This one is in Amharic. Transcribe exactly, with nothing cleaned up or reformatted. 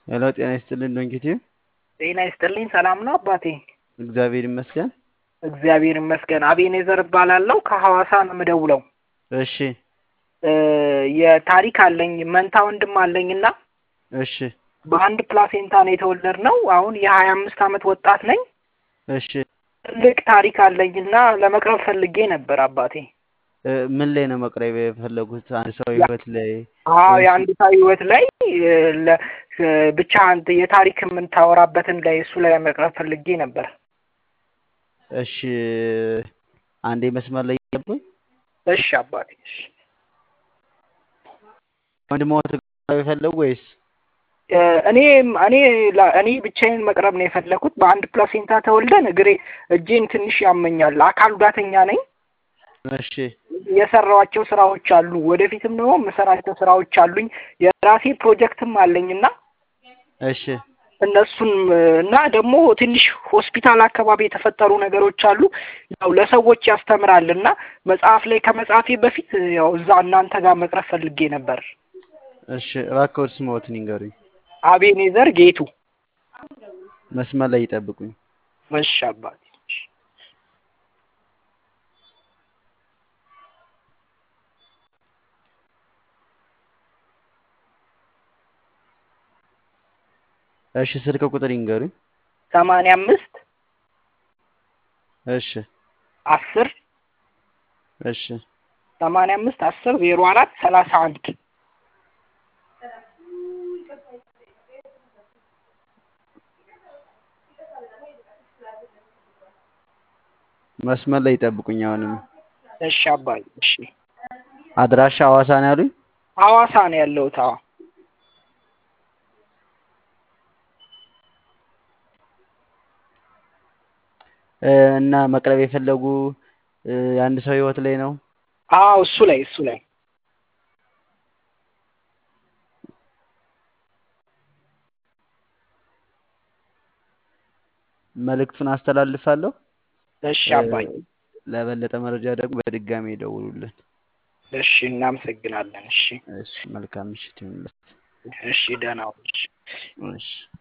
ሄሎ ጤና ይስጥልን ዶንኪቲ። ጤና ይስጥልኝ ሰላም ነው አባቴ? እግዚአብሔር ይመስገን። እግዚአብሔር ይመስገን። አቤኔዘር እባላለሁ ከሐዋሳ ነው የምደውለው። እሺ የታሪክ አለኝ መንታ ወንድም አለኝና እሺ በአንድ ፕላሴንታ ነው የተወለድነው። አሁን የሀያ አምስት ዓመት ወጣት ነኝ። እሺ ትልቅ ታሪክ አለኝና ለመቅረብ ፈልጌ ነበር አባቴ። ምን ላይ ነው መቅረብ የፈለጉት? አንድ ሰው ህይወት ላይ? አዎ የአንድ ሰው ህይወት ላይ ብቻ አንተ የታሪክ የምታወራበትን ላይ እሱ ላይ መቅረብ ፈልጌ ነበር። እሺ አንዴ መስመር ላይ ይጠብቁኝ። እሺ አባቴ። እሺ ወንድሞት መቅረብ የፈለጉ ወይስ? እኔ እኔ እኔ ብቻዬን መቅረብ ነው የፈለኩት። በአንድ ፕላሴንታ ተወልደን እግሬ እጄን ትንሽ ያመኛል። አካል ጉዳተኛ ነኝ። እሺ የሰራኋቸው ስራዎች አሉ፣ ወደፊትም ደግሞ የምሰራቸው ስራዎች አሉኝ። የራሴ ፕሮጀክትም አለኝና እሺ እነሱን እና ደግሞ ትንሽ ሆስፒታል አካባቢ የተፈጠሩ ነገሮች አሉ። ያው ለሰዎች ያስተምራልና መጽሐፍ ላይ ከመጻፌ በፊት ያው እዛ እናንተ ጋር መቅረብ ፈልጌ ነበር። እሺ እባክዎት ስሞትን ይንገሩኝ። አቤኔዘር ጌቱ። መስመር ላይ ይጠብቁኝ። እሺ አባቴ። እሺ ስልክ ቁጥር ይንገሩኝ። ሰማንያ አምስት እሺ አስር እሺ ሰማንያ አምስት አስር ዜሮ አራት ሰላሳ አንድ መስመር ላይ ይጠብቁኝ አሁንም። እሺ አባዬ። እሺ አድራሻ ሐዋሳ ነው ያሉኝ? ሐዋሳ ነው ያለሁት። አዎ እና መቅረብ የፈለጉ የአንድ ሰው ህይወት ላይ ነው? አዎ እሱ ላይ እሱ ላይ መልእክቱን አስተላልፋለሁ። እሺ አባዬ። ለበለጠ መረጃ ደግሞ በድጋሚ ይደውሉልን። እሺ እናመሰግናለን። እሺ እሺ መልካም ምሽት ይሁንልዎት። እሺ ደህና ሁኑ። እሺ